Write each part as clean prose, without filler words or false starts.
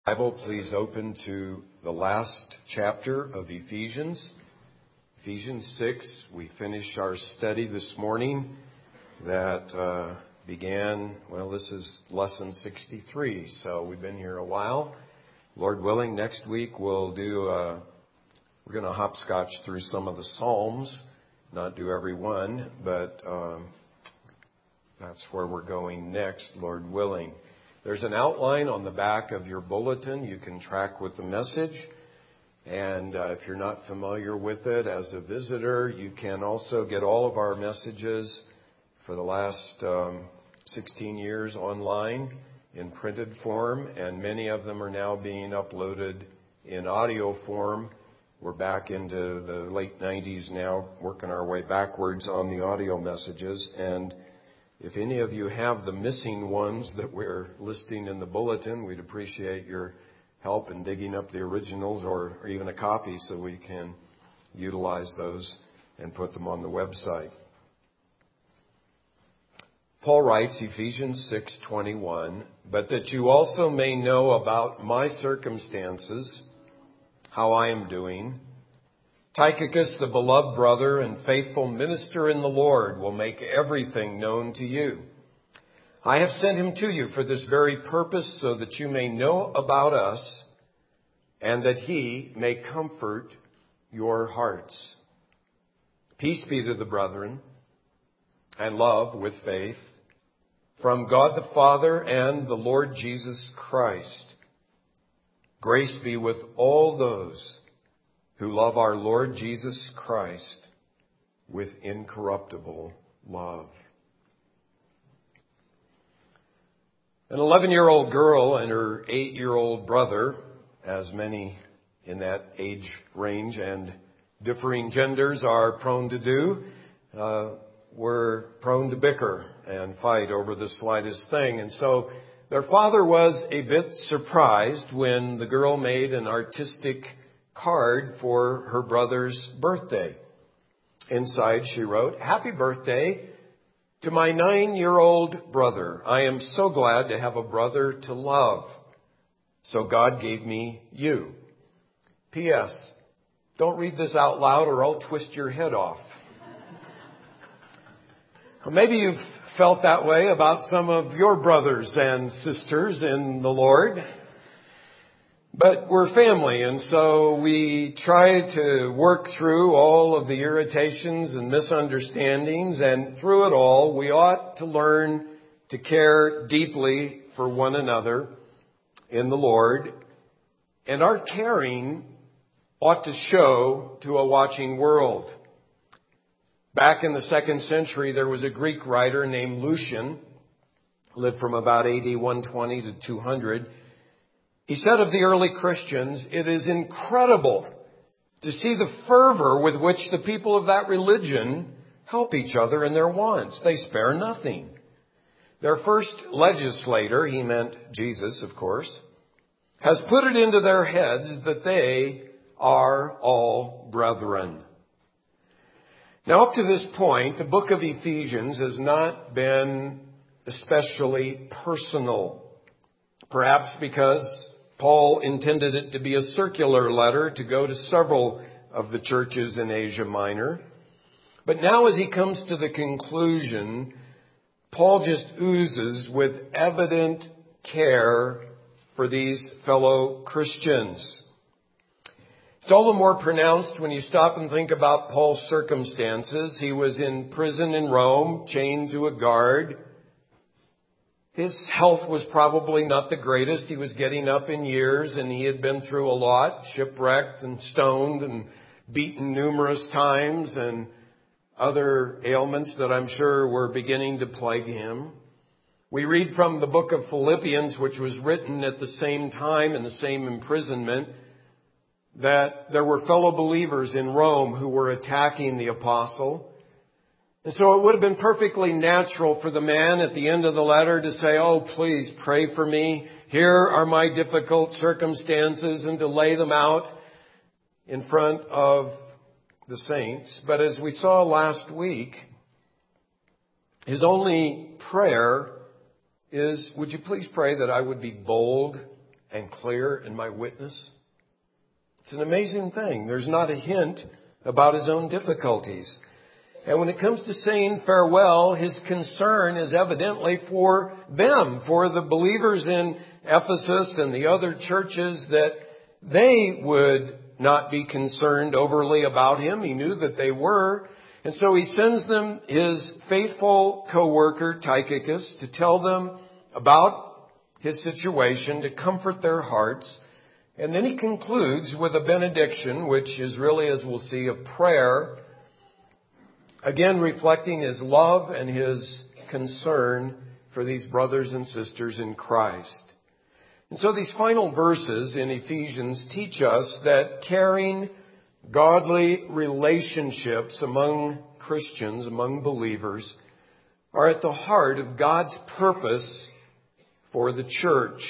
Bible, please open to the last chapter of Ephesians. Ephesians 6. We finished our study this morning that began, this is lesson 63. So we've been here a while. Lord willing, next week we're going to hopscotch through some of the Psalms. Not do every one, but that's where we're going next, Lord willing. There's an outline on the back of your bulletin. You can track with the message. And if you're not familiar with it as a visitor, you can also get all of our messages for the last 16 years online in printed form. And many of them are now being uploaded in audio form. We're back into the late 90s now, working our way backwards on the audio messages. And if any of you have the missing ones that we're listing in the bulletin, we'd appreciate your help in digging up the originals or even a copy so we can utilize those and put them on the website. Paul writes, Ephesians 6:21, "But that you also may know about my circumstances, how I am doing, Tychicus, the beloved brother and faithful minister in the Lord, will make everything known to you. I have sent him to you for this very purpose, so that you may know about us and that he may comfort your hearts. Peace be to the brethren and love with faith from God the Father and the Lord Jesus Christ. Grace be with all those who love our Lord Jesus Christ with incorruptible love." An 11-year-old girl and her 8-year-old brother, as many in that age range and differing genders are prone to do, were prone to bicker and fight over the slightest thing. And so their father was a bit surprised when the girl made an artistic card for her brother's birthday. Inside she wrote, "Happy birthday to my 9-year-old brother. I am so glad to have a brother to love. So God gave me you. P.S. Don't read this out loud or I'll twist your head off." Well, maybe you've felt that way about some of your brothers and sisters in the Lord. But we're family, and so we try to work through all of the irritations and misunderstandings, and through it all, we ought to learn to care deeply for one another in the Lord. And our caring ought to show to a watching world. Back in the 2nd century, there was a Greek writer named Lucian, lived from about AD 120 to 200. He said of the early Christians, "It is incredible to see the fervor with which the people of that religion help each other in their wants. They spare nothing. Their first legislator," he meant Jesus, of course, "has put it into their heads that they are all brethren." Now, up to this point, the book of Ephesians has not been especially personal. Perhaps because Paul intended it to be a circular letter to go to several of the churches in Asia Minor. But now as he comes to the conclusion, Paul just oozes with evident care for these fellow Christians. It's all the more pronounced when you stop and think about Paul's circumstances. He was in prison in Rome, chained to a guard. His health was probably not the greatest. He was getting up in years and he had been through a lot, shipwrecked and stoned and beaten numerous times and other ailments that I'm sure were beginning to plague him. We read from the book of Philippians, which was written at the same time in the same imprisonment, that there were fellow believers in Rome who were attacking the apostle. And so it would have been perfectly natural for the man at the end of the letter to say, "Oh, please pray for me. Here are my difficult circumstances," and to lay them out in front of the saints. But as we saw last week, his only prayer is, "Would you please pray that I would be bold and clear and my witness? It's an amazing thing. There's not a hint about his own difficulties. And when it comes to saying farewell, his concern is evidently for them, for the believers in Ephesus and the other churches, that they would not be concerned overly about him. He knew that they were. And so he sends them his faithful co-worker Tychicus to tell them about his situation, to comfort their hearts. And then he concludes with a benediction, which is really, as we'll see, a prayer, again reflecting his love and his concern for these brothers and sisters in Christ. And so these final verses in Ephesians teach us that caring, godly relationships among Christians, among believers, are at the heart of God's purpose for the church.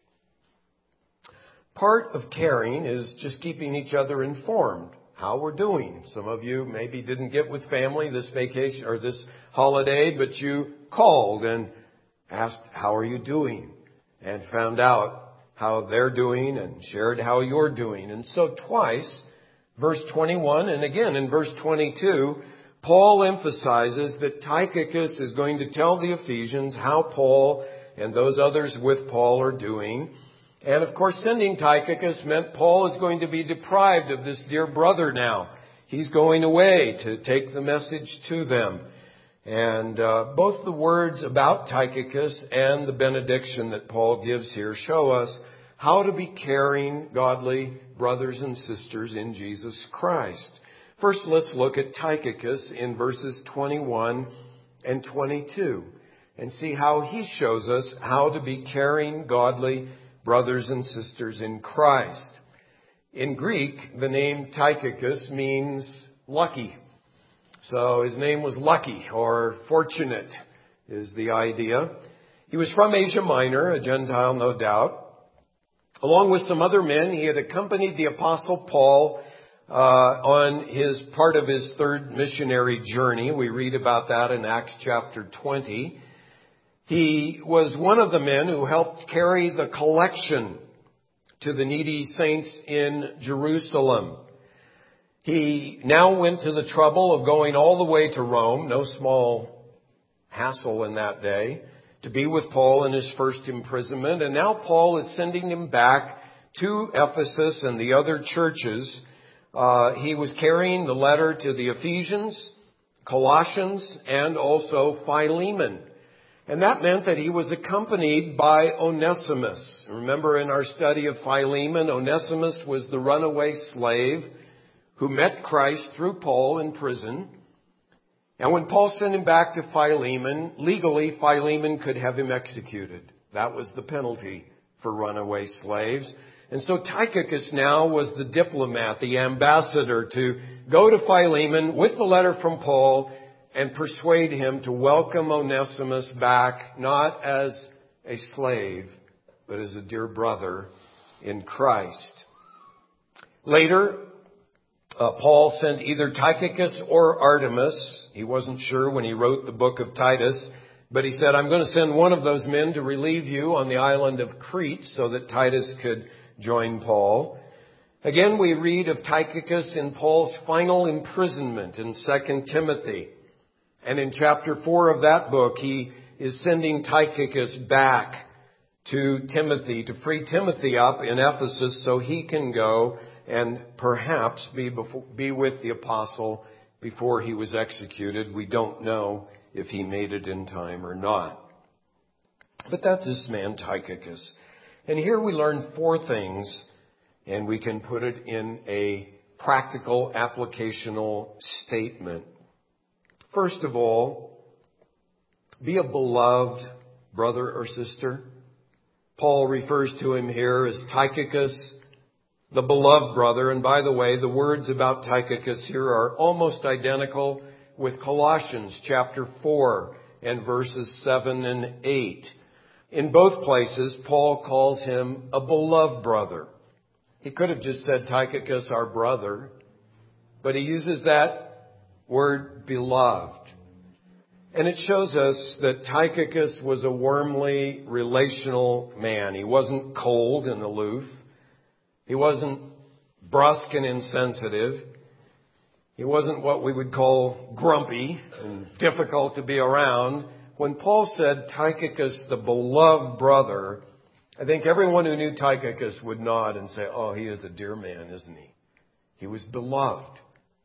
Part of caring is just keeping each other informed, how we're doing. Some of you maybe didn't get with family this vacation or this holiday, but you called and asked, how are you doing? And found out how they're doing and shared how you're doing. And so twice, verse 21 and again in verse 22, Paul emphasizes that Tychicus is going to tell the Ephesians how Paul and those others with Paul are doing. And of course, sending Tychicus meant Paul is going to be deprived of this dear brother now. He's going away to take the message to them. And both the words about Tychicus and the benediction that Paul gives here show us how to be caring, godly brothers and sisters in Jesus Christ. First, let's look at Tychicus in verses 21 and 22 and see how he shows us how to be caring, godly brothers and sisters in Christ. In Greek, the name Tychicus means lucky. So his name was lucky or fortunate is the idea. He was from Asia Minor, a Gentile no doubt. Along with some other men, he had accompanied the Apostle Paul on his part of his third missionary journey. We read about that in Acts chapter 20. He was one of the men who helped carry the collection to the needy saints in Jerusalem. He now went to the trouble of going all the way to Rome, no small hassle in that day, to be with Paul in his first imprisonment. And now Paul is sending him back to Ephesus and the other churches. He was carrying the letter to the Ephesians, Colossians, and also Philemon. And that meant that he was accompanied by Onesimus. Remember in our study of Philemon, Onesimus was the runaway slave who met Christ through Paul in prison. And when Paul sent him back to Philemon, legally Philemon could have him executed. That was the penalty for runaway slaves. And so Tychicus now was the diplomat, the ambassador to go to Philemon with the letter from Paul and persuade him to welcome Onesimus back, not as a slave, but as a dear brother in Christ. Later, Paul sent either Tychicus or Artemas. He wasn't sure when he wrote the book of Titus, but he said, I'm going to send one of those men to relieve you on the island of Crete so that Titus could join Paul. Again, we read of Tychicus in Paul's final imprisonment in 2 Timothy. And in chapter 4 of that book, he is sending Tychicus back to Timothy, to free Timothy up in Ephesus so he can go and perhaps be with the apostle before he was executed. We don't know if he made it in time or not. But that's this man Tychicus. And here we learn 4 things, and we can put it in a practical, applicational statement. First of all, be a beloved brother or sister. Paul refers to him here as Tychicus, the beloved brother. And by the way, the words about Tychicus here are almost identical with Colossians chapter 4 and verses 7 and 8. In both places, Paul calls him a beloved brother. He could have just said Tychicus, our brother, but he uses that word beloved. And it shows us that Tychicus was a warmly relational man. He wasn't cold and aloof. He wasn't brusque and insensitive. He wasn't what we would call grumpy and difficult to be around. When Paul said Tychicus, the beloved brother, I think everyone who knew Tychicus would nod and say, oh, he is a dear man, isn't he? He was beloved.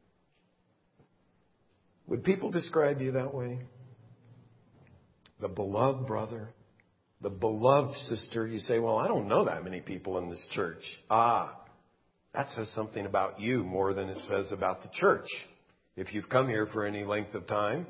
Would people describe you that way? The beloved brother, the beloved sister. You say, well, I don't know that many people in this church. That says something about you more than it says about the church. If you've come here for any length of time,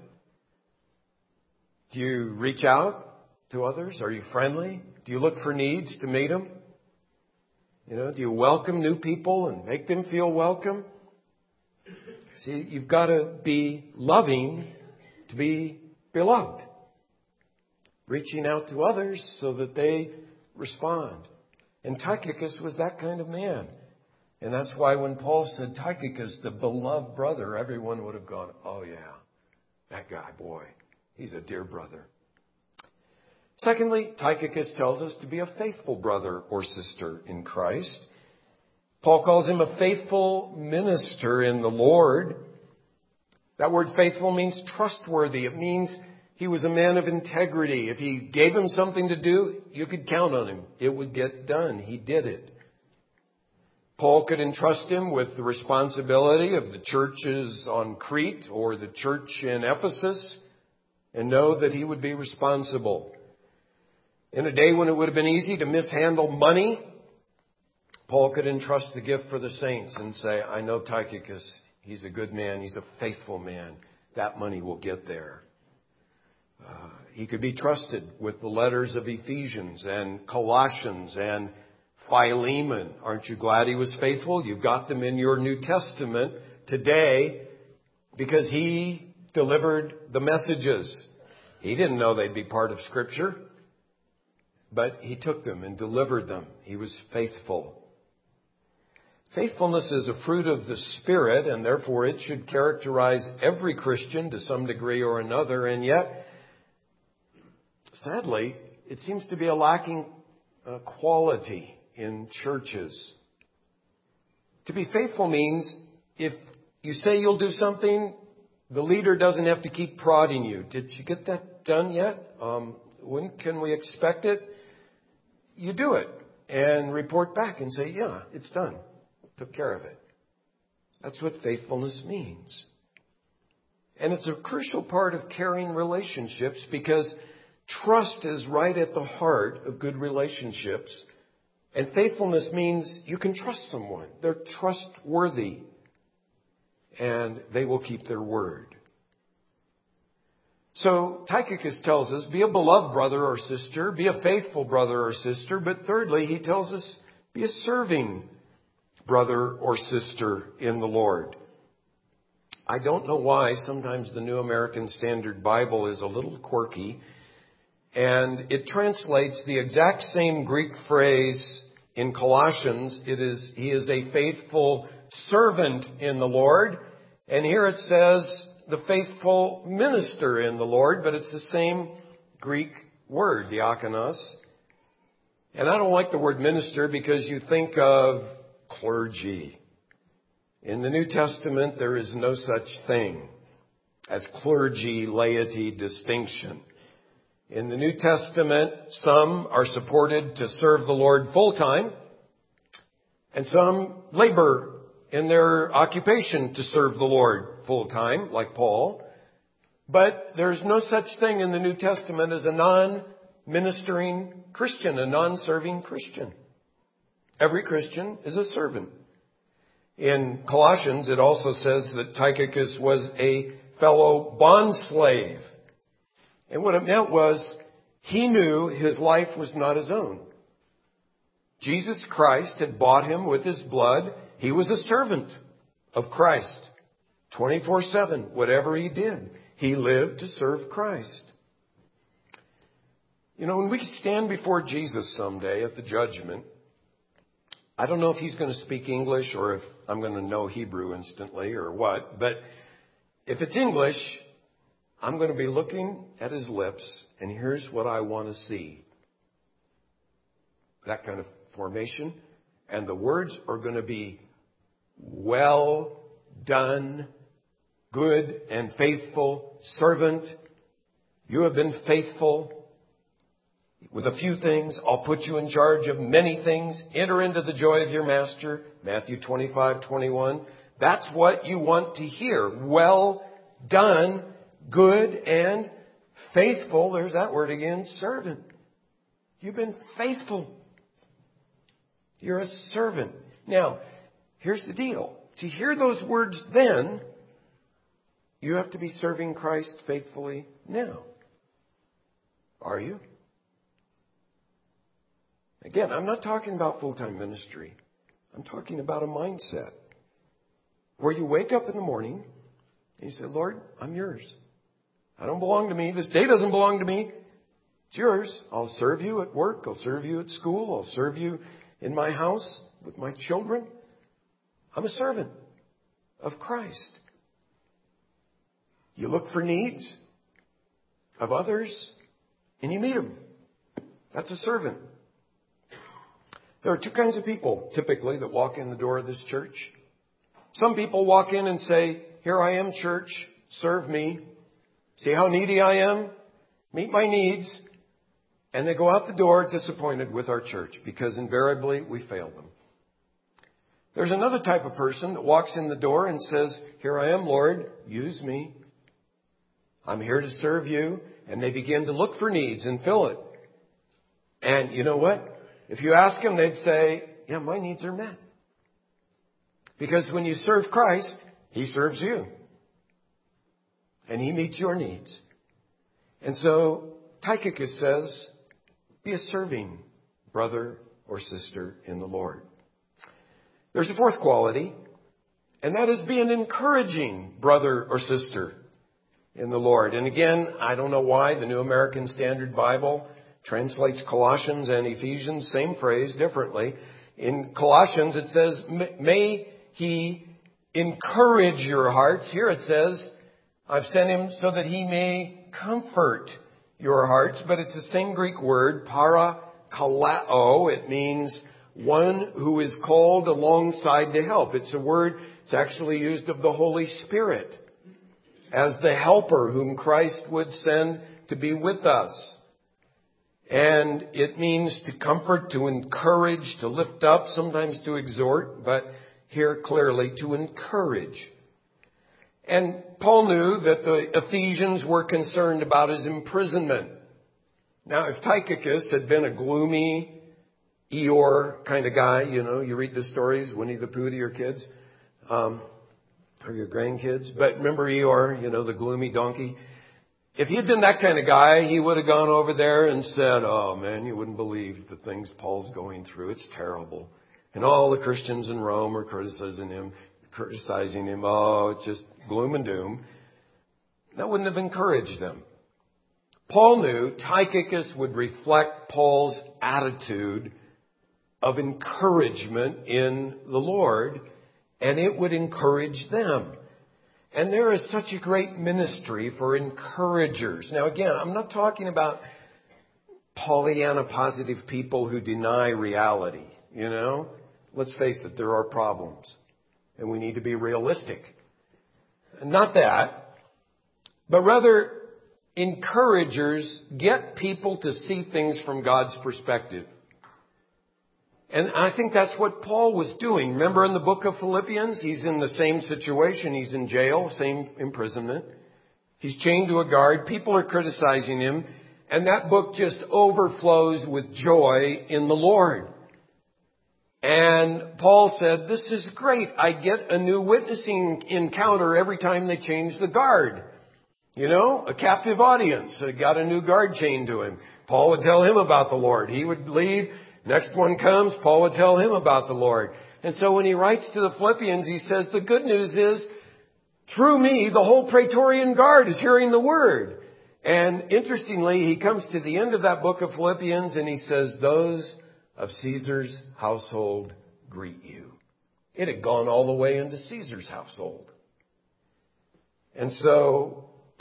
do you reach out to others? Are you friendly? Do you look for needs to meet them? Do you welcome new people and make them feel welcome? See, you've got to be loving to be beloved. Reaching out to others so that they respond. And Tychicus was that kind of man. And that's why when Paul said Tychicus, the beloved brother, everyone would have gone, oh yeah, that guy, boy, he's a dear brother. Secondly, Tychicus tells us to be a faithful brother or sister in Christ. Paul calls him a faithful minister in the Lord. That word faithful means trustworthy. It means he was a man of integrity. If he gave him something to do, you could count on him. It would get done. He did it. Paul could entrust him with the responsibility of the churches on Crete or the church in Ephesus and know that he would be responsible. In a day when it would have been easy to mishandle money, Paul could entrust the gift for the saints and say, I know Tychicus, he's a good man, he's a faithful man. That money will get there. He could be trusted with the letters of Ephesians and Colossians and Philemon. Aren't you glad he was faithful? You've got them in your New Testament today because he delivered the messages. He didn't know they'd be part of Scripture, but he took them and delivered them. He was faithful. Faithfulness is a fruit of the Spirit, and therefore it should characterize every Christian to some degree or another, and yet, sadly, it seems to be a lacking quality in churches. To be faithful means if you say you'll do something, the leader doesn't have to keep prodding you. Did you get that done yet? When can we expect it? You do it and report back and say, yeah, it's done. Took care of it. That's what faithfulness means. And it's a crucial part of caring relationships because trust is right at the heart of good relationships. And faithfulness means you can trust someone. They're trustworthy. And they will keep their word. So Tychicus tells us, be a beloved brother or sister. Be a faithful brother or sister. But thirdly, he tells us, be a serving brother or sister in the Lord. I don't know why sometimes the New American Standard Bible is a little quirky. And it translates the exact same Greek phrase in Colossians. He is a faithful servant in the Lord. And here it says the faithful minister in the Lord, but it's the same Greek word, diakonos. And I don't like the word minister because you think of clergy. In the New Testament, there is no such thing as clergy, laity distinction. In the New Testament, some are supported to serve the Lord full time, and some labor in their occupation to serve the Lord full time, like Paul. But there's no such thing in the New Testament as a non-ministering Christian, a non-serving Christian. Every Christian is a servant. In Colossians, it also says that Tychicus was a fellow bondslave. And what it meant was he knew his life was not his own. Jesus Christ had bought him with his blood. He was a servant of Christ. 24/7, whatever he did, he lived to serve Christ. When we stand before Jesus someday at the judgment, I don't know if he's going to speak English or if I'm going to know Hebrew instantly or what, but if it's English, I'm going to be looking at his lips, and here's what I want to see. That kind of formation. And the words are going to be, well done, good and faithful servant. You have been faithful with a few things. I'll put you in charge of many things. Enter into the joy of your master. Matthew 25:21. That's what you want to hear. Well done, good and faithful. There's that word again, servant. You've been faithful. You're a servant. Now, here's the deal. To hear those words then, you have to be serving Christ faithfully now. Are you? Again, I'm not talking about full-time ministry. I'm talking about a mindset where you wake up in the morning and you say, Lord, I'm yours. I don't belong to me. This day doesn't belong to me. It's yours. I'll serve you at work. I'll serve you at school. I'll serve you in my house with my children. I'm a servant of Christ. You look for needs of others and you meet them. That's a servant. There are two kinds of people typically that walk in the door of this church. Some people walk in and say, here I am, church, serve me. See how needy I am? Meet my needs. And they go out the door disappointed with our church because invariably we fail them. There's another type of person that walks in the door and says, here I am, Lord, use me. I'm here to serve you. And they begin to look for needs and fill it. And you know what? If you ask them, they'd say, yeah, my needs are met. Because when you serve Christ, He serves you. And He meets your needs. And so Tychicus says, be a serving brother or sister in the Lord. There's a fourth quality, and that is be an encouraging brother or sister in the Lord. And again, I don't know why the New American Standard Bible translates Colossians and Ephesians, same phrase, differently. In Colossians, it says, may He encourage your hearts. Here it says, I've sent Him so that He may comfort your hearts. But it's the same Greek word, parakaleo. It means one who is called alongside to help. It's a word, it's actually used of the Holy Spirit as the helper whom Christ would send to be with us. And it means to comfort, to encourage, to lift up, sometimes to exhort, but here clearly to encourage. And Paul knew that the Ephesians were concerned about his imprisonment. Now, if Tychicus had been a gloomy Eeyore kind of guy, you read the stories, Winnie the Pooh to your kids, or your grandkids. But remember Eeyore, the gloomy donkey? If he'd been that kind of guy, he would have gone over there and said, oh man, you wouldn't believe the things Paul's going through. It's terrible. And all the Christians in Rome are criticizing him. Oh, it's just gloom and doom. That wouldn't have encouraged them. Paul knew Tychicus would reflect Paul's attitude of encouragement in the Lord, and it would encourage them. And there is such a great ministry for encouragers. Now again, I'm not talking about Pollyanna positive people who deny reality. Let's face it, there are problems. And we need to be realistic. Not that, but rather encouragers get people to see things from God's perspective. And I think that's what Paul was doing. Remember in the book of Philippians, he's in the same situation. He's in jail, same imprisonment. He's chained to a guard. People are criticizing him. And that book just overflows with joy in the Lord. And Paul said, this is great. I get a new witnessing encounter every time they change the guard. A captive audience. I got a new guard chained to him. Paul would tell him about the Lord. He would leave. Next one comes, Paul would tell him about the Lord. And so when he writes to the Philippians, he says, the good news is, through me, the whole Praetorian Guard is hearing the word. And interestingly, he comes to the end of that book of Philippians and he says, those of Caesar's household greet you. It had gone all the way into Caesar's household. And so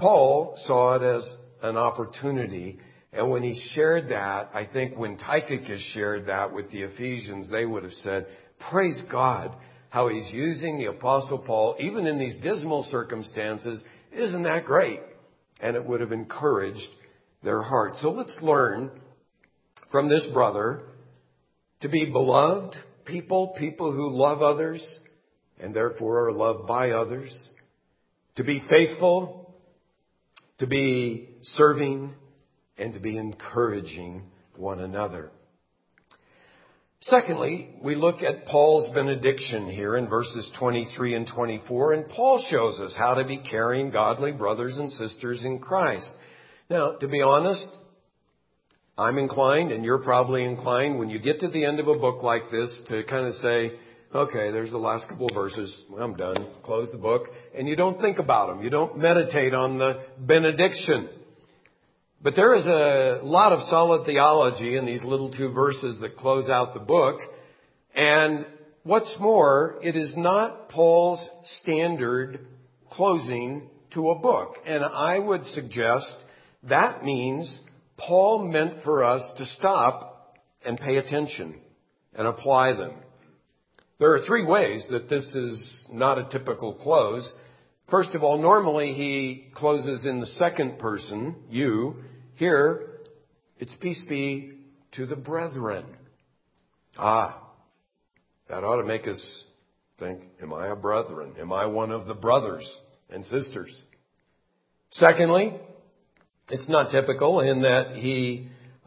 Paul saw it as an opportunity. And when he shared that, I think when Tychicus shared that with the Ephesians, they would have said, praise God, how he's using the Apostle Paul, even in these dismal circumstances. Isn't that great? And it would have encouraged their hearts. So let's learn from this brother to be beloved people who love others and therefore are loved by others, to be faithful, to be serving, and to be encouraging one another. Secondly, we look at Paul's benediction here in verses 23 and 24, and Paul shows us how to be caring, godly brothers and sisters in Christ. Now, to be honest, I'm inclined, and you're probably inclined, when you get to the end of a book like this, to kind of say, okay, there's the last couple of verses. I'm done. Close the book. And you don't think about them. You don't meditate on the benediction. But there is a lot of solid theology in these little 2 verses that close out the book. And what's more, it is not Paul's standard closing to a book. And I would suggest that means Paul meant for us to stop and pay attention and apply them. There are 3 ways that this is not a typical close. First of all, normally he closes in the second person, you. Here, it's peace be to the brethren. That ought to make us think, am I a brethren? Am I one of the brothers and sisters? Secondly, it's not typical in that he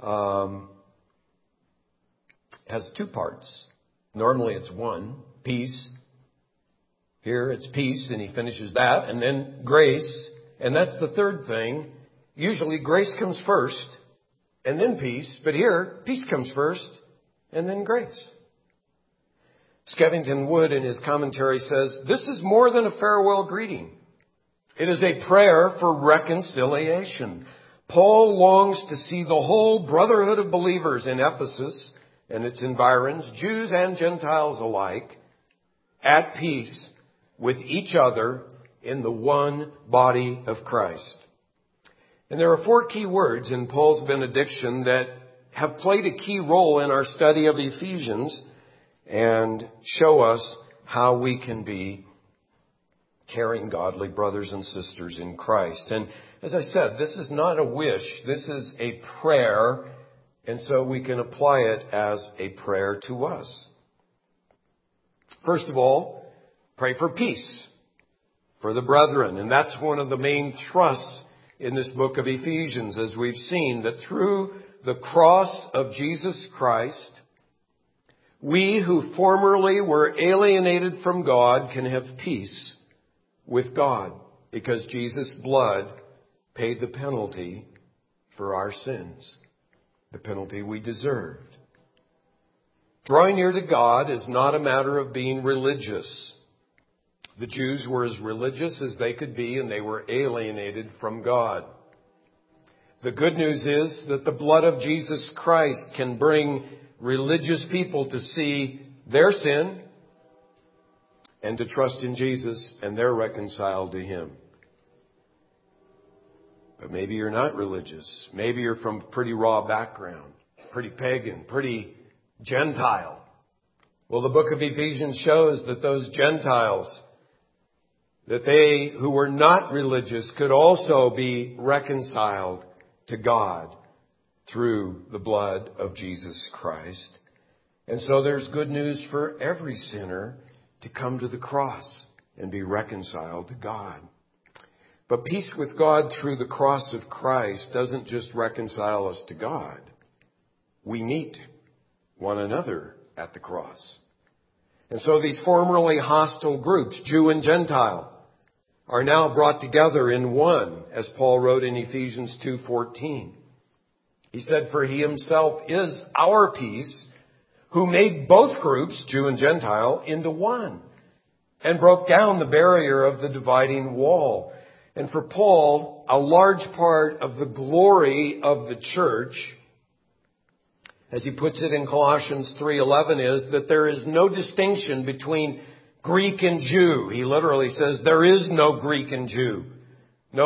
has 2 parts. Normally it's 1, peace. Here it's peace, and he finishes that, and then grace. And that's the third thing. Usually grace comes first, and then peace. But here, peace comes first, and then grace. Skevington Wood in his commentary says, this is more than a farewell greeting. It is a prayer for reconciliation. Paul longs to see the whole brotherhood of believers in Ephesus and its environs, Jews and Gentiles alike, at peace with each other in the one body of Christ. And there are 4 key words in Paul's benediction that have played a key role in our study of Ephesians and show us how we can be caring, godly brothers and sisters in Christ. And as I said, this is not a wish. This is a prayer. And so we can apply it as a prayer to us. First of all, pray for peace for the brethren. And that's one of the main thrusts in this book of Ephesians, as we've seen, that through the cross of Jesus Christ, we who formerly were alienated from God can have peace with God, because Jesus' blood paid the penalty for our sins, the penalty we deserved. Drawing near to God is not a matter of being religious. The Jews were as religious as they could be, and they were alienated from God. The good news is that the blood of Jesus Christ can bring religious people to see their sin and to trust in Jesus, and they're reconciled to Him. But maybe you're not religious. Maybe you're from a pretty raw background, pretty pagan, pretty Gentile. Well, the book of Ephesians shows that those Gentiles, that they who were not religious could also be reconciled to God through the blood of Jesus Christ. And so there's good news for every sinner to come to the cross and be reconciled to God. But peace with God through the cross of Christ doesn't just reconcile us to God. We meet one another at the cross. And so these formerly hostile groups, Jew and Gentile, are now brought together in one, as Paul wrote in Ephesians 2:14. He said, for He Himself is our peace, who made both groups, Jew and Gentile, into one, and broke down the barrier of the dividing wall. And for Paul, a large part of the glory of the church, as he puts it in Colossians 3:11, is that there is no distinction between Greek and Jew. He literally says there is no Greek and Jew, no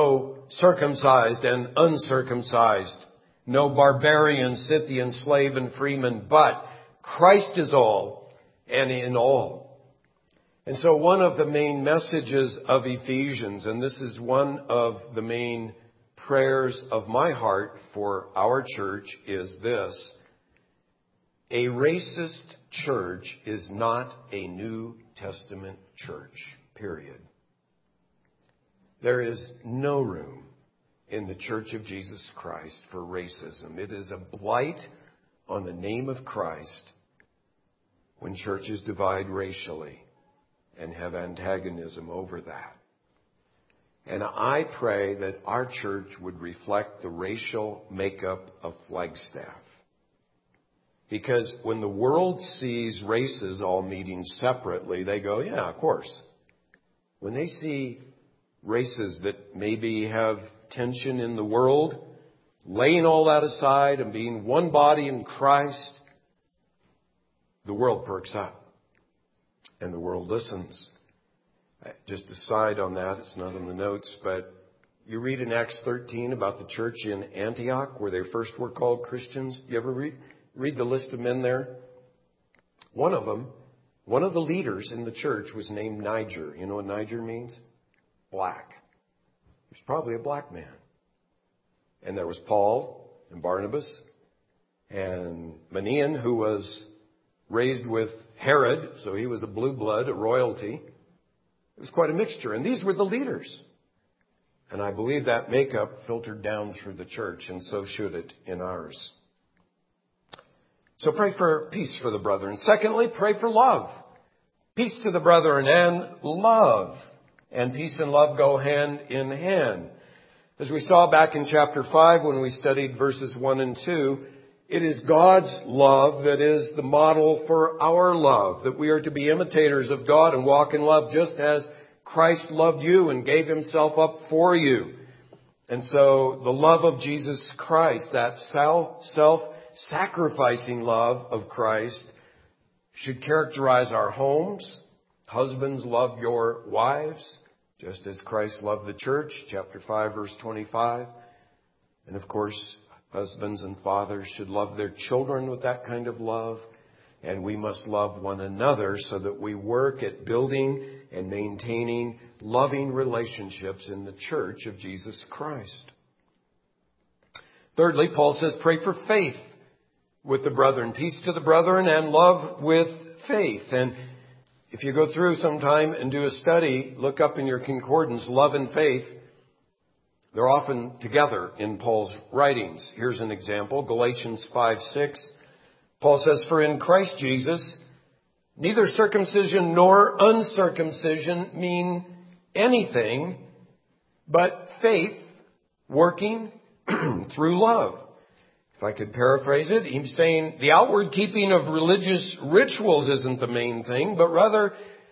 circumcised and uncircumcised, no barbarian, Scythian, slave and freeman, but Christ is all and in all. And so one of the main messages of Ephesians, and this is one of the main prayers of my heart for our church, is this: a racist church is not a New Testament church, period. There is no room in the Church of Jesus Christ for racism. It is a blight on the name of Christ when churches divide racially and have antagonism over that. And I pray that our church would reflect the racial makeup of Flagstaff. Because when the world sees races all meeting separately, they go, yeah, of course. When they see races that maybe have tension in the world, laying all that aside and being one body in Christ, the world perks up and the world listens. Just a side on that, it's not in the notes, but you read in Acts 13 about the church in Antioch where they first were called Christians. You ever read the list of men there? One of them, one of the leaders in the church was named Niger. You know what Niger means? Black. He was probably a black man. And there was Paul and Barnabas and Manaen, who was raised with Herod, so he was a blue blood, a royalty. It was quite a mixture. And these were the leaders. And I believe that makeup filtered down through the church, and so should it in ours. So pray for peace for the brethren. Secondly, pray for love. Peace to the brethren and love. And peace and love go hand in hand. As we saw back in chapter 5 when we studied verses 1 and 2, it is God's love that is the model for our love, that we are to be imitators of God and walk in love just as Christ loved you and gave himself up for you. And so the love of Jesus Christ, that self-sacrificing love of Christ, should characterize our homes. Husbands, love your wives, just as Christ loved the church, chapter 5, verse 25. And of course, husbands and fathers should love their children with that kind of love. And we must love one another so that we work at building and maintaining loving relationships in the church of Jesus Christ. Thirdly, Paul says, pray for faith with the brethren. Peace to the brethren and love with faith. And if you go through sometime and do a study, look up in your concordance, love and faith. They're often together in Paul's writings. Here's an example, Galatians 5:6. Paul says, for in Christ Jesus, neither circumcision nor uncircumcision mean anything, but faith working through love. If I could paraphrase it, he's saying the outward keeping of religious rituals isn't the main thing, but rather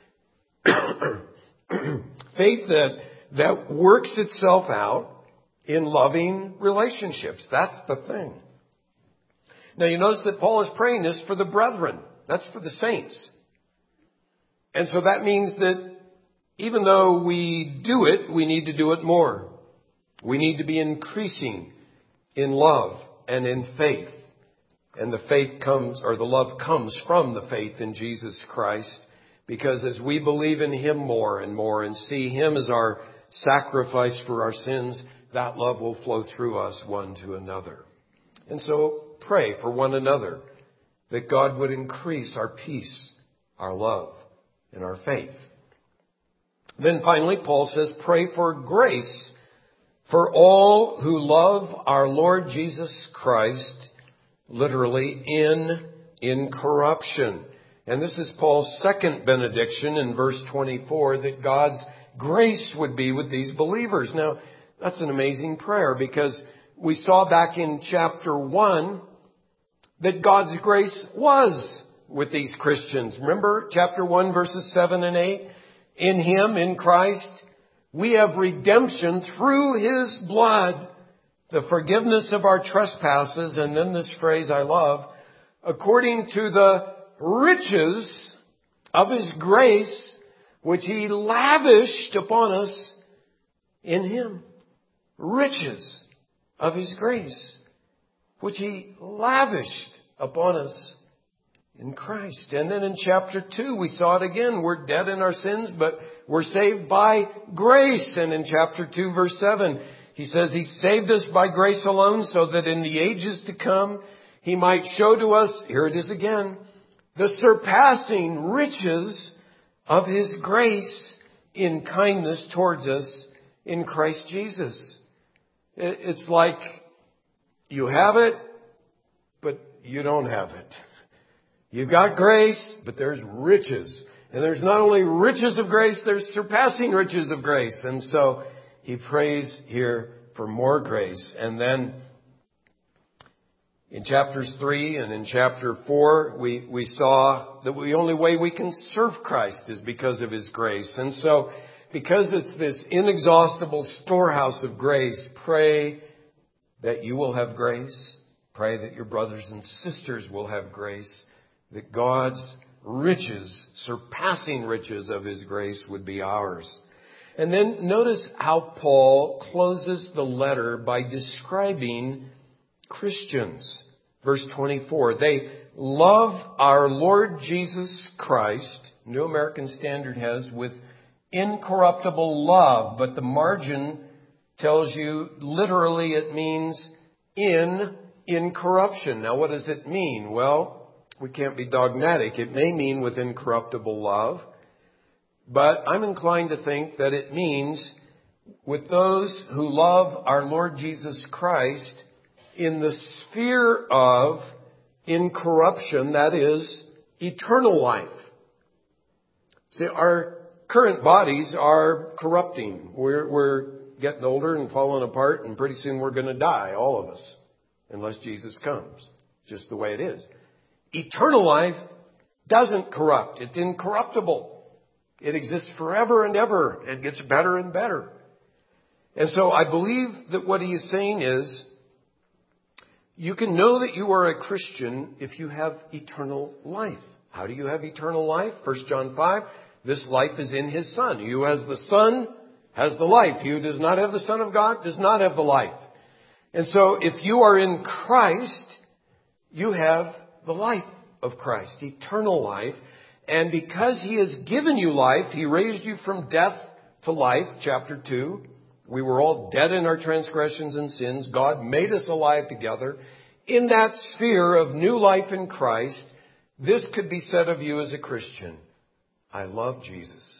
faith that works itself out in loving relationships. That's the thing. Now you notice that Paul is praying this for the brethren. That's for the saints. And so that means that even though we do it, we need to do it more. We need to be increasing in love and in faith. And the faith comes, or the love comes from the faith in Jesus Christ. Because as we believe in him more and more and see him as our sacrifice for our sins, that love will flow through us one to another. And so pray for one another that God would increase our peace, our love, and our faith. Then finally, Paul says, pray for grace for all who love our Lord Jesus Christ, literally in incorruption. And this is Paul's second benediction in verse 24, that God's grace would be with these believers. Now, that's an amazing prayer because we saw back in chapter 1 that God's grace was with these Christians. Remember chapter 1 verses 7 and 8? In him, in Christ, we have redemption through his blood, the forgiveness of our trespasses. And then this phrase I love, according to the riches of his grace, which he lavished upon us in him. riches of His grace, which He lavished upon us in Christ. And then in chapter 2, we saw it again. We're dead in our sins, but we're saved by grace. And in chapter 2, verse 7, He says He saved us by grace alone, so that in the ages to come, He might show to us, here it is again, the surpassing riches of His grace in kindness towards us in Christ Jesus. It's like you have it, but you don't have it. You've got grace, but there's riches. And there's not only riches of grace, there's surpassing riches of grace. And so he prays here for more grace. And then in chapters 3 and in chapter 4, we saw that the only way we can serve Christ is because of His grace. And so, because it's this inexhaustible storehouse of grace, pray that you will have grace. Pray that your brothers and sisters will have grace. That God's riches, surpassing riches of His grace would be ours. And then notice how Paul closes the letter by describing Christians. Verse 24, they love our Lord Jesus Christ, New American Standard has, with incorruptible love, but the margin tells you literally it means in incorruption. Now what does it mean? Well, we can't be dogmatic. It may mean with incorruptible love, but I'm inclined to think that it means with those who love our Lord Jesus Christ in the sphere of incorruption, that is, eternal life. See, our current bodies are corrupting. We're getting older and falling apart, and pretty soon we're going to die, all of us, unless Jesus comes. Just the way it is. Eternal life doesn't corrupt. It's incorruptible. It exists forever and ever. It gets better and better. And so I believe that what he is saying is, you can know that you are a Christian if you have eternal life. How do you have eternal life? 1 John 5, this life is in His Son. He who has the Son has the life. He who does not have the Son of God does not have the life. And so if you are in Christ, you have the life of Christ, eternal life. And because He has given you life, He raised you from death to life, chapter 2. We were all dead in our transgressions and sins. God made us alive together. In that sphere of new life in Christ, this could be said of you as a Christian. I love Jesus.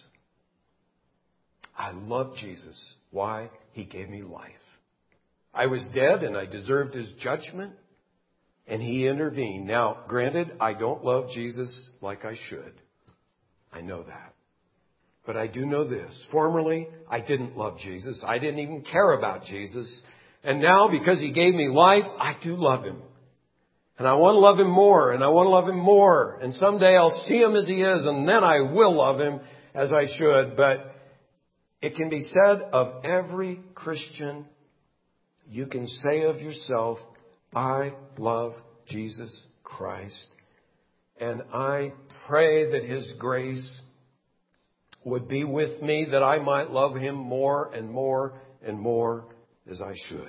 I love Jesus. Why? He gave me life. I was dead and I deserved His judgment, and He intervened. Now, granted, I don't love Jesus like I should. I know that. But I do know this. Formerly, I didn't love Jesus. I didn't even care about Jesus. And now, because He gave me life, I do love Him. And I want to love Him more, and I want to love Him more. And someday I'll see Him as He is, and then I will love Him as I should. But it can be said of every Christian, you can say of yourself, I love Jesus Christ. And I pray that His grace would be with me, that I might love Him more and more and more as I should.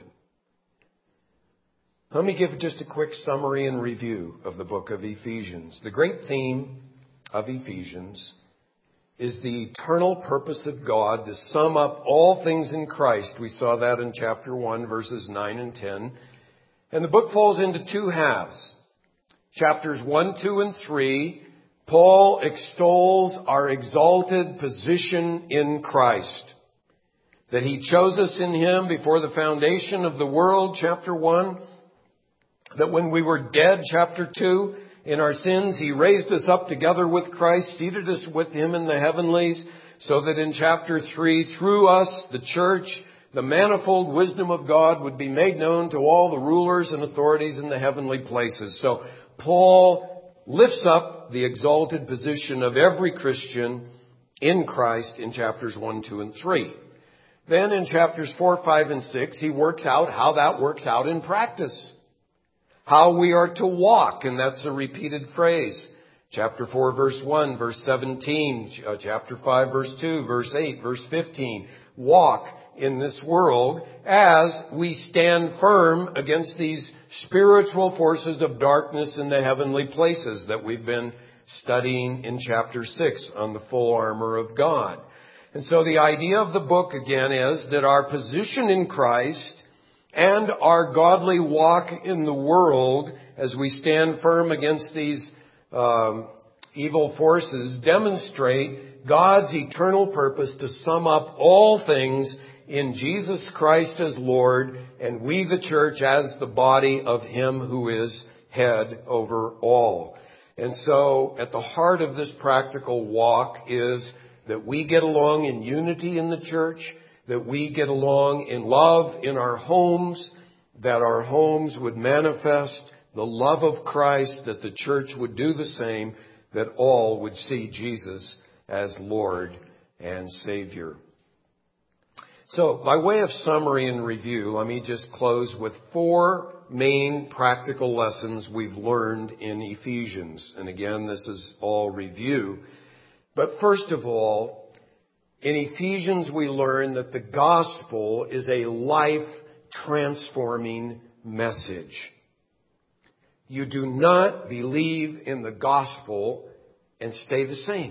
Let me give just a quick summary and review of the book of Ephesians. The great theme of Ephesians is the eternal purpose of God to sum up all things in Christ. We saw that in chapter 1, verses 9 and 10. And the book falls into two halves. Chapters 1, 2, and 3, Paul extols our exalted position in Christ. That He chose us in Him before the foundation of the world, chapter 1. That when we were dead, chapter 2, in our sins, He raised us up together with Christ, seated us with Him in the heavenlies, so that in chapter 3, through us, the church, the manifold wisdom of God would be made known to all the rulers and authorities in the heavenly places. So Paul lifts up the exalted position of every Christian in Christ in chapters 1, 2, and 3. Then in chapters 4, 5, and 6, he works out how that works out in practice. How we are to walk, and that's a repeated phrase. Chapter 4, verse 1, verse 17, chapter 5, verse 2, verse 8, verse 15. Walk in this world as we stand firm against these spiritual forces of darkness in the heavenly places that we've been studying in chapter 6 on the full armor of God. And so the idea of the book again is that our position in Christ and our godly walk in the world as we stand firm against these evil forces demonstrate God's eternal purpose to sum up all things in Jesus Christ as Lord, and we the church as the body of Him who is head over all. And so at the heart of this practical walk is that we get along in unity in the church, that we get along in love in our homes, that our homes would manifest the love of Christ, that the church would do the same, that all would see Jesus as Lord and Savior. So, by way of summary and review, let me just close with 4 main practical lessons we've learned in Ephesians. And again, this is all review. But first of all, in Ephesians we learn that the gospel is a life-transforming message. You do not believe in the gospel and stay the same.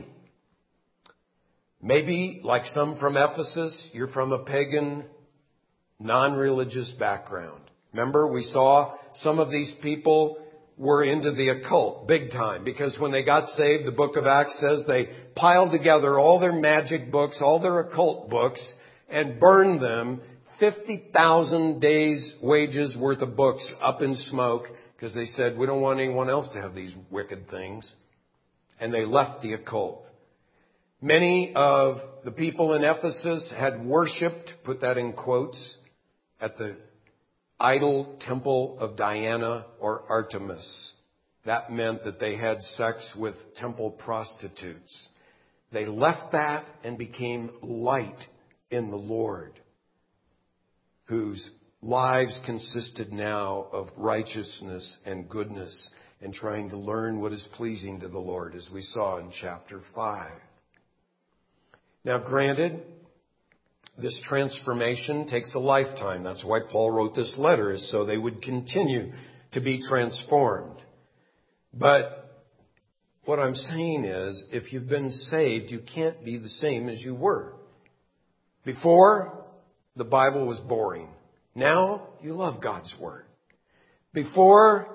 Maybe, like some from Ephesus, you're from a pagan, non-religious background. Remember, we saw some of these people were into the occult big time, because when they got saved, the book of Acts says they piled together all their magic books, all their occult books, and burned them, 50,000 days' wages worth of books up in smoke, because they said, we don't want anyone else to have these wicked things. And they left the occult. Many of the people in Ephesus had worshipped, put that in quotes, at the idol temple of Diana or Artemis. That meant that they had sex with temple prostitutes. They left that and became light in the Lord, whose lives consisted now of righteousness and goodness and trying to learn what is pleasing to the Lord, as we saw in chapter 5. Now, granted, this transformation takes a lifetime. That's why Paul wrote this letter, is so they would continue to be transformed. But what I'm saying is, if you've been saved, you can't be the same as you were. Before, the Bible was boring. Now, you love God's Word. Before,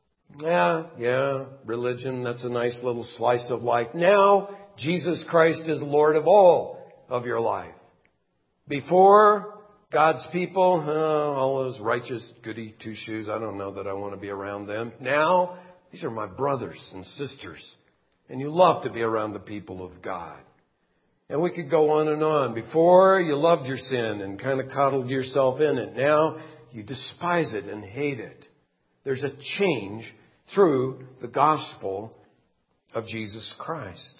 religion, that's a nice little slice of life. Now, Jesus Christ is Lord of all of your life. Before, God's people, all those righteous goody two-shoes, I don't know that I want to be around them. Now, these are my brothers and sisters. And you love to be around the people of God. And we could go on and on. Before, you loved your sin and kind of coddled yourself in it. Now, you despise it and hate it. There's a change through the gospel of Jesus Christ.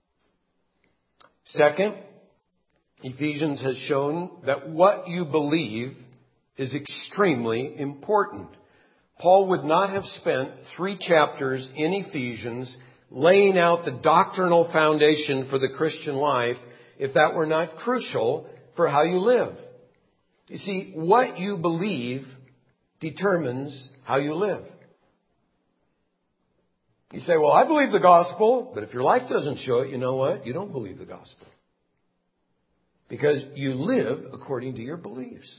Second, Ephesians has shown that what you believe is extremely important. Paul would not have spent 3 chapters in Ephesians laying out the doctrinal foundation for the Christian life if that were not crucial for how you live. You see, what you believe determines how you live. You say, well, I believe the gospel, but if your life doesn't show it, you know what? You don't believe the gospel. Because you live according to your beliefs.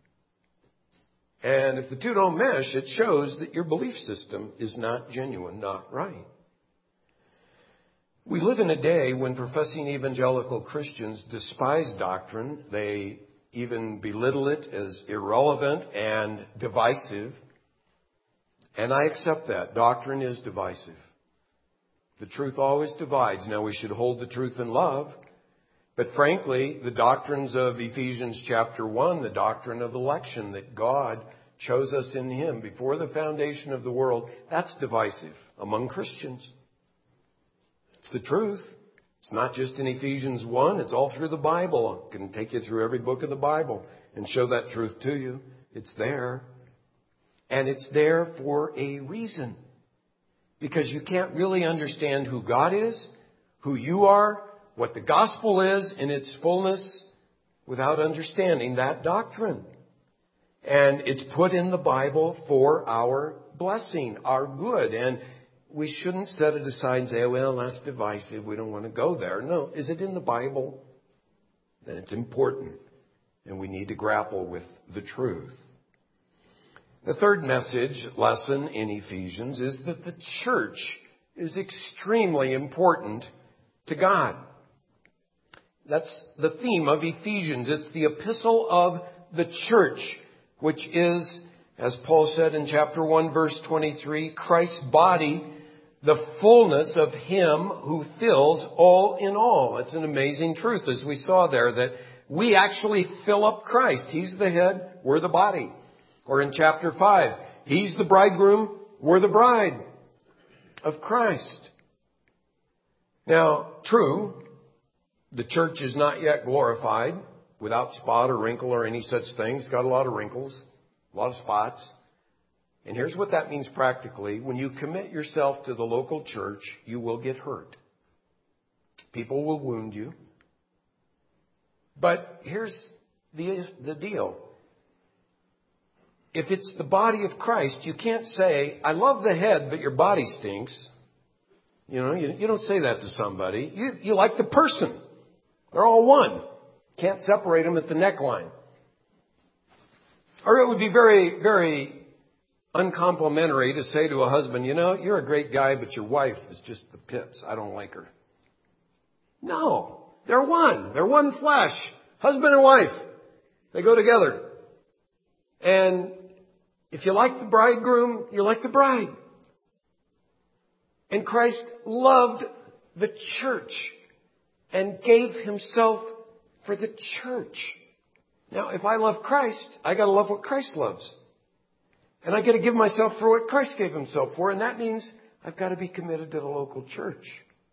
And if the two don't mesh, it shows that your belief system is not genuine, not right. We live in a day when professing evangelical Christians despise doctrine. They even belittle it as irrelevant and divisive. And I accept that. Doctrine is divisive. The truth always divides. Now, we should hold the truth in love. But frankly, the doctrines of Ephesians chapter 1, the doctrine of election, that God chose us in Him before the foundation of the world, that's divisive among Christians. It's the truth. It's not just in Ephesians 1. It's all through the Bible. I can take you through every book of the Bible and show that truth to you. It's there. And it's there for a reason. Because you can't really understand who God is, who you are, what the gospel is in its fullness, without understanding that doctrine. And it's put in the Bible for our blessing, our good. And we shouldn't set it aside and say, well, that's divisive. We don't want to go there. No. Is it in the Bible? Then it's important. And we need to grapple with the truth. The third lesson in Ephesians is that the church is extremely important to God. That's the theme of Ephesians. It's the epistle of the church, which is, as Paul said in chapter 1, verse 23, Christ's body, the fullness of Him who fills all in all. It's an amazing truth, as we saw there, that we actually fill up Christ. He's the head, we're the body. Or in chapter 5, He's the bridegroom, we're the bride of Christ. Now, true, the church is not yet glorified, without spot or wrinkle or any such thing. It's got a lot of wrinkles, a lot of spots. And here's what that means practically. When you commit yourself to the local church, you will get hurt. People will wound you. But here's the deal. If it's the body of Christ, you can't say, I love the head, but your body stinks. You know, you don't say that to somebody. You like the person. They're all one. Can't separate them at the neckline. Or it would be very, very uncomplimentary to say to a husband, you know, you're a great guy, but your wife is just the pits. I don't like her. No, they're one. They're one flesh. Husband and wife. They go together. And if you like the bridegroom, you like the bride. And Christ loved the church and gave Himself for the church. Now, if I love Christ, I got to love what Christ loves. And I got to give myself for what Christ gave Himself for. And that means I've got to be committed to the local church.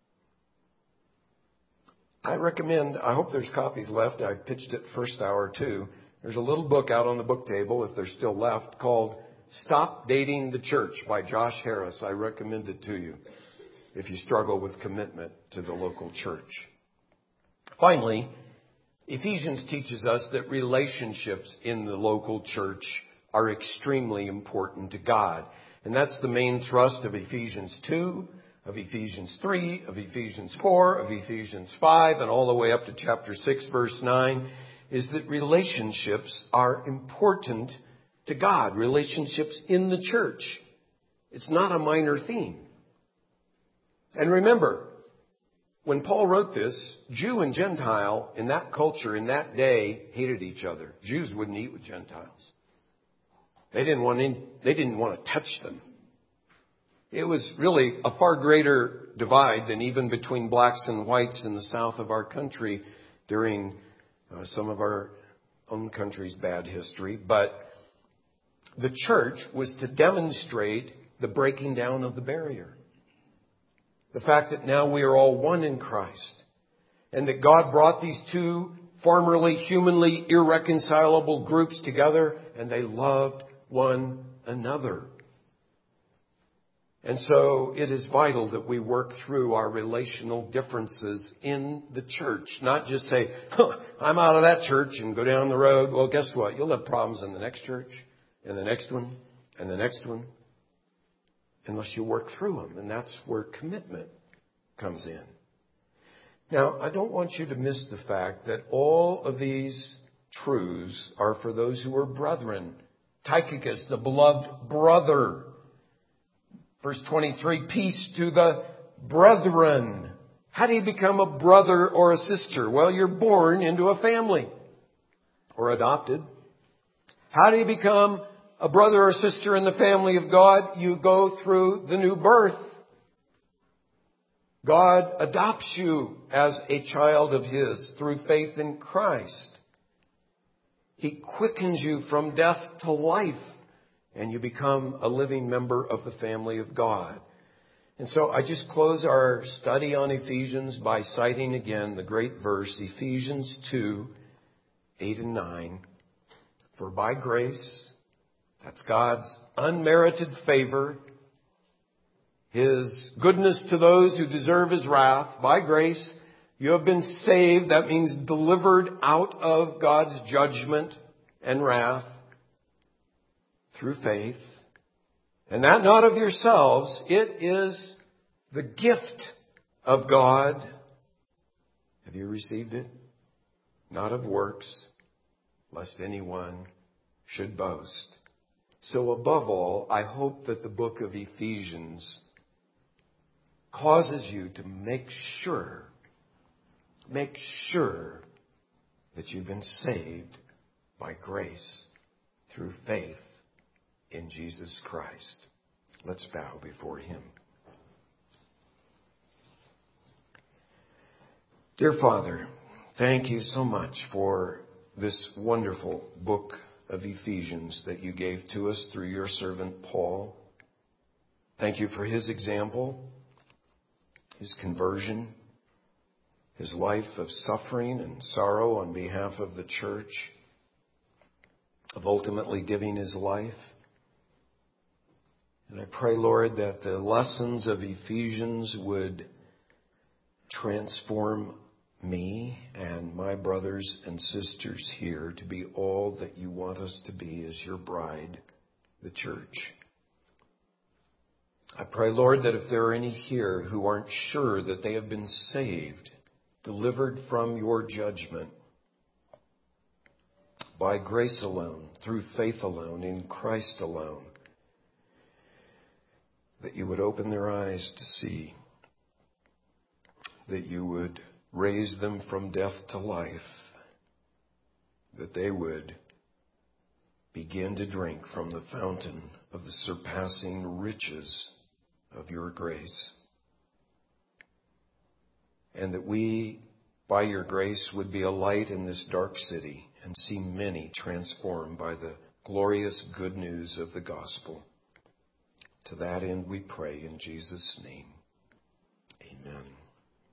I recommend, I hope there's copies left. I pitched it first hour too. There's a little book out on the book table, if there's still left, called Stop Dating the Church by Josh Harris. I recommend it to you if you struggle with commitment to the local church. Finally, Ephesians teaches us that relationships in the local church are extremely important to God. And that's the main thrust of Ephesians 2, of Ephesians 3, of Ephesians 4, of Ephesians 5, and all the way up to chapter 6, verse 9, is that relationships are important to God. Relationships in the church. It's not a minor theme. And remember, when Paul wrote this, Jew and Gentile in that culture, in that day, hated each other. Jews wouldn't eat with Gentiles. They didn't want to touch them. It was really a far greater divide than even between blacks and whites in the south of our country during some of our own country's bad history. But the church was to demonstrate the breaking down of the barrier. The fact that now we are all one in Christ. And that God brought these two formerly humanly irreconcilable groups together and they loved one another. And so it is vital that we work through our relational differences in the church. Not just say, I'm out of that church and go down the road. Well, guess what? You'll have problems in the next church, and the next one, and the next one. Unless you work through them. And that's where commitment comes in. Now, I don't want you to miss the fact that all of these truths are for those who are brethren. Tychicus, the beloved brother. Verse 23, peace to the brethren. How do you become a brother or a sister? Well, you're born into a family or adopted. How do you become a brother or sister in the family of God? You go through the new birth. God adopts you as a child of His through faith in Christ. He quickens you from death to life. And you become a living member of the family of God. And so I just close our study on Ephesians by citing again the great verse, Ephesians 2, 8 and 9. For by grace, that's God's unmerited favor, His goodness to those who deserve His wrath, by grace, You have been saved. That means delivered out of God's judgment and wrath through faith. And that not of yourselves. It is the gift of God. Have you received it? Not of works, lest anyone should boast. So above all, I hope that the book of Ephesians causes you to make sure that you've been saved by grace through faith in Jesus Christ. Let's bow before Him. Dear Father, thank you so much for this wonderful book of Ephesians that you gave to us through your servant Paul. Thank you for his example, his conversion, his life of suffering and sorrow on behalf of the church, of ultimately giving his life. And I pray, Lord, that the lessons of Ephesians would transform me and my brothers and sisters here to be all that you want us to be as your bride, the church. I pray, Lord, that if there are any here who aren't sure that they have been saved, delivered from your judgment, by grace alone, through faith alone, in Christ alone, that you would open their eyes to see, that you would raise them from death to life, that they would begin to drink from the fountain of the surpassing riches of your grace. And that we, by your grace, would be a light in this dark city and see many transformed by the glorious good news of the gospel. To that end we pray in Jesus' name. Amen.